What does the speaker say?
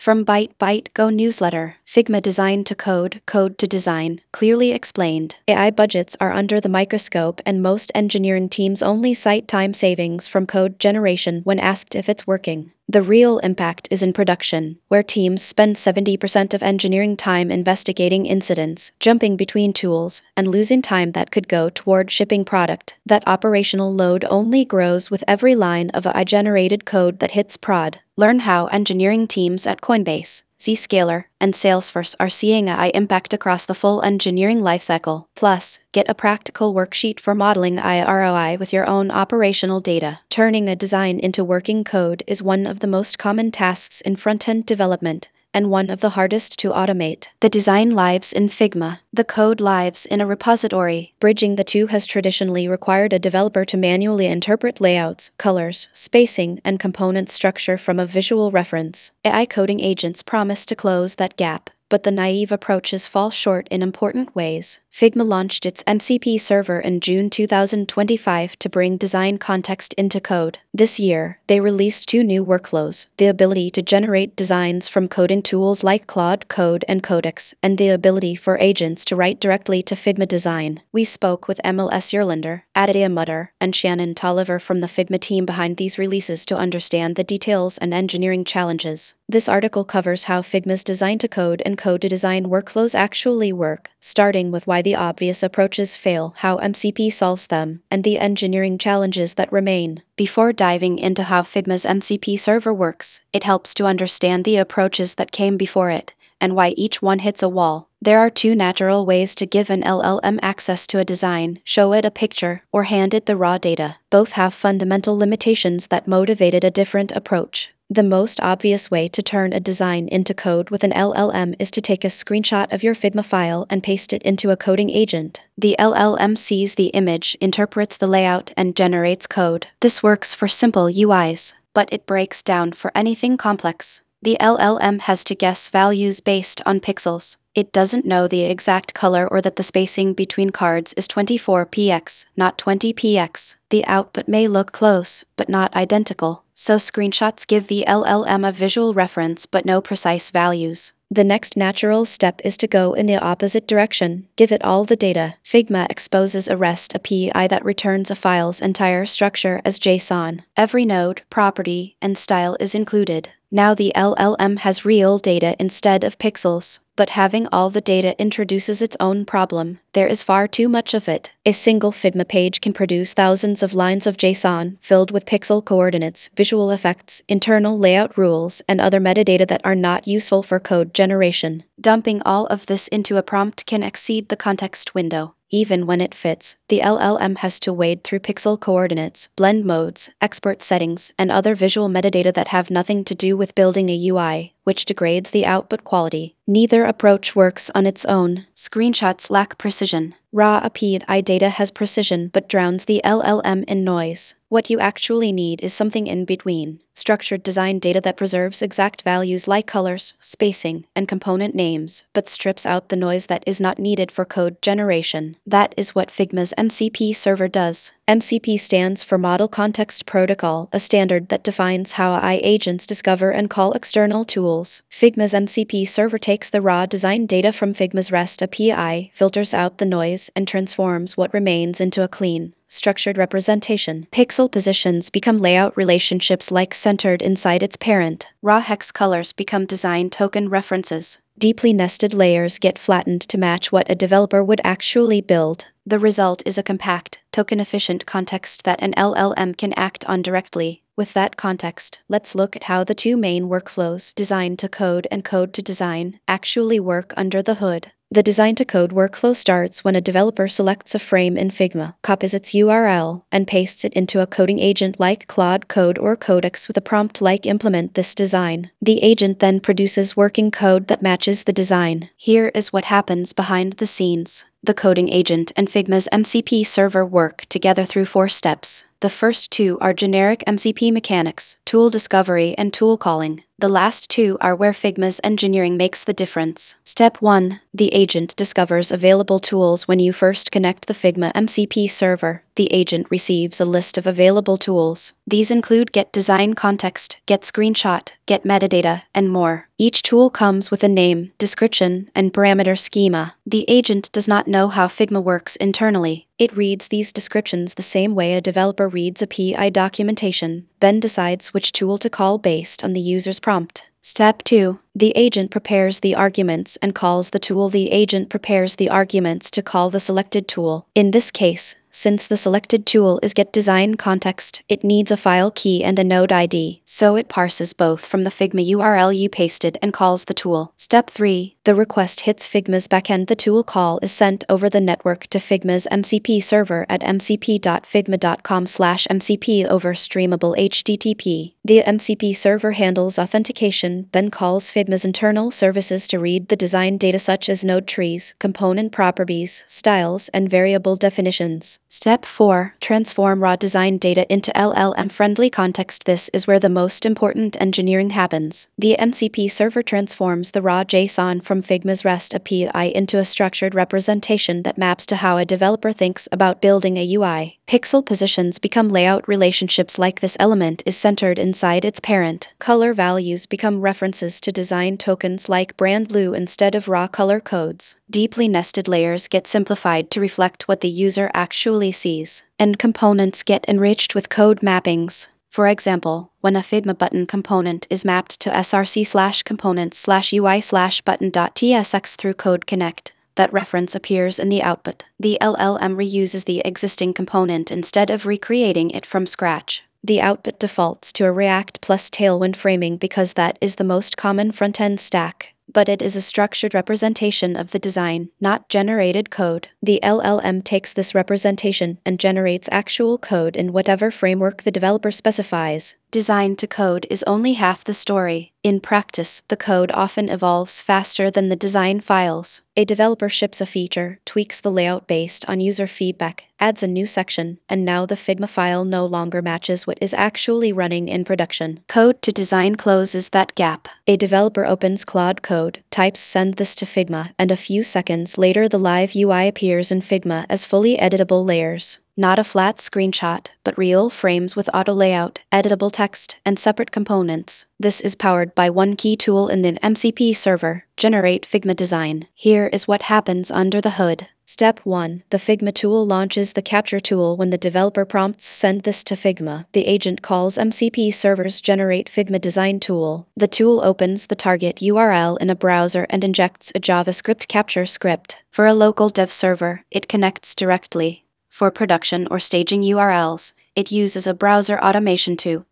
From Byte Go newsletter, Figma design to code, code to design, clearly explained. AI budgets are under the microscope and most engineering teams only cite time savings from code generation when asked if it's working. The real impact is in production, where teams spend 70% of engineering time investigating incidents, jumping between tools, and losing time that could go toward shipping product. That operational load only grows with every line of AI-generated code that hits prod. Learn how engineering teams at Coinbase, Zscaler, and Salesforce are seeing AI impact across the full engineering lifecycle. Plus, get a practical worksheet for modeling AI ROI with your own operational data. Turning a design into working code is one of the most common tasks in front-end development, and one of the hardest to automate. The design lives in Figma, the code lives in a repository. Bridging the two has traditionally required a developer to manually interpret layouts, colors, spacing, and component structure from a visual reference. AI coding agents promise to close that gap, but the naive approaches fall short in important ways. Figma launched its MCP server in June 2025 to bring design context into code. This year, they released two new workflows: the ability to generate designs from coding tools like Claude Code and Codex, and the ability for agents to write directly to Figma design. We spoke with Emil S. Yerlander, Aditya Mutter, and Shannon Tolliver from the Figma team behind these releases to understand the details and engineering challenges. This article covers how Figma's design-to-code and code-to-design workflows actually work, starting with why the obvious approaches fail, how MCP solves them, and the engineering challenges that remain. Before diving into how Figma's MCP server works, it helps to understand the approaches that came before it, and why each one hits a wall. There are two natural ways to give an LLM access to a design: show it a picture, or hand it the raw data. Both have fundamental limitations that motivated a different approach. The most obvious way to turn a design into code with an LLM is to take a screenshot of your Figma file and paste it into a coding agent. The LLM sees the image, interprets the layout, and generates code. This works for simple UIs, but it breaks down for anything complex. The LLM has to guess values based on pixels. It doesn't know the exact color or that the spacing between cards is 24px, not 20px. The output may look close, but not identical, so screenshots give the LLM a visual reference but no precise values. The next natural step is to go in the opposite direction. Give it all the data. Figma exposes a REST API that returns a file's entire structure as JSON. Every node, property, and style is included. Now the LLM has real data instead of pixels. But having all the data introduces its own problem. There is far too much of it. A single Figma page can produce thousands of lines of JSON filled with pixel coordinates, visual effects, internal layout rules, and other metadata that are not useful for code generation. Dumping all of this into a prompt can exceed the context window. Even when it fits, the LLM has to wade through pixel coordinates, blend modes, export settings, and other visual metadata that have nothing to do with building a UI, which degrades the output quality. Neither approach works on its own. Screenshots lack precision. Raw API data has precision but drowns the LLM in noise. What you actually need is something in between. Structured design data that preserves exact values like colors, spacing, and component names, but strips out the noise that is not needed for code generation. That is what Figma's MCP server does. MCP stands for Model Context Protocol, a standard that defines how AI agents discover and call external tools. Figma's MCP server takes the raw design data from Figma's REST API, filters out the noise, and transforms what remains into a clean, structured representation. Pixel positions become layout relationships like centered inside its parent. Raw hex colors become design token references. Deeply nested layers get flattened to match what a developer would actually build. The result is a compact, token-efficient context that an LLM can act on directly. With that context, let's look at how the two main workflows, design to code and code to design, actually work under the hood. The design-to-code workflow starts when a developer selects a frame in Figma, copies its URL, and pastes it into a coding agent like Claude Code or Codex with a prompt like "implement this design." The agent then produces working code that matches the design. Here is what happens behind the scenes. The coding agent and Figma's MCP server work together through 4 steps. The first 2 are generic MCP mechanics, tool discovery and tool calling. The last 2 are where Figma's engineering makes the difference. Step 1. The agent discovers available tools when you first connect the Figma MCP server. the agent receives a list of available tools. These include Get Design Context, Get Screenshot, Get Metadata, and more. Each tool comes with a name, description, and parameter schema. The agent does not know how Figma works internally. It reads these descriptions the same way a developer reads a PI documentation, then decides which tool to call based on the user's prompt. Step 2. The agent prepares the arguments and calls the tool. The agent prepares the arguments to call the selected tool. In this case, since the selected tool is Get Design Context, it needs a file key and a node ID, so it parses both from the Figma URL you pasted and calls the tool. Step 3. The request hits Figma's backend. The tool call is sent over the network to Figma's MCP server at mcp.figma.com/mcp over streamable HTTP. The MCP server handles authentication, then calls Figma's internal services to read the design data such as node trees, component properties, styles, and variable definitions. Step 4. Transform raw design data into LLM-friendly context. This is where the most important engineering happens. The MCP server transforms the raw JSON from Figma's REST API into a structured representation that maps to how a developer thinks about building a UI. Pixel positions become layout relationships like this element is centered inside its parent. Color values become references to design tokens like brand blue instead of raw color codes. Deeply nested layers get simplified to reflect what the user actually sees, and components get enriched with code mappings. For example, when a Figma button component is mapped to src/components/ui/button.tsx through Code Connect, that reference appears in the output. The LLM reuses the existing component instead of recreating it from scratch. The output defaults to a React plus Tailwind framing because that is the most common front-end stack, but it is a structured representation of the design, not generated code. The LLM takes this representation and generates actual code in whatever framework the developer specifies. Design to code is only half the story. In practice, the code often evolves faster than the design files. A developer ships a feature, tweaks the layout based on user feedback, adds a new section, and now the Figma file no longer matches what is actually running in production. Code to design closes that gap. A developer opens Claude Code, types "send this to Figma," and a few seconds later the live UI appears in Figma as fully editable layers. Not a flat screenshot, but real frames with auto layout, editable text, and separate components. This is powered by one key tool in the MCP server, Generate Figma Design. Here is what happens under the hood. Step 1. The Figma tool launches the capture tool when the developer prompts "send this to Figma." The agent calls MCP server's Generate Figma Design tool. The tool opens the target URL in a browser and injects a JavaScript capture script. For a local dev server, it connects directly. For production or staging URLs, it uses a browser automation to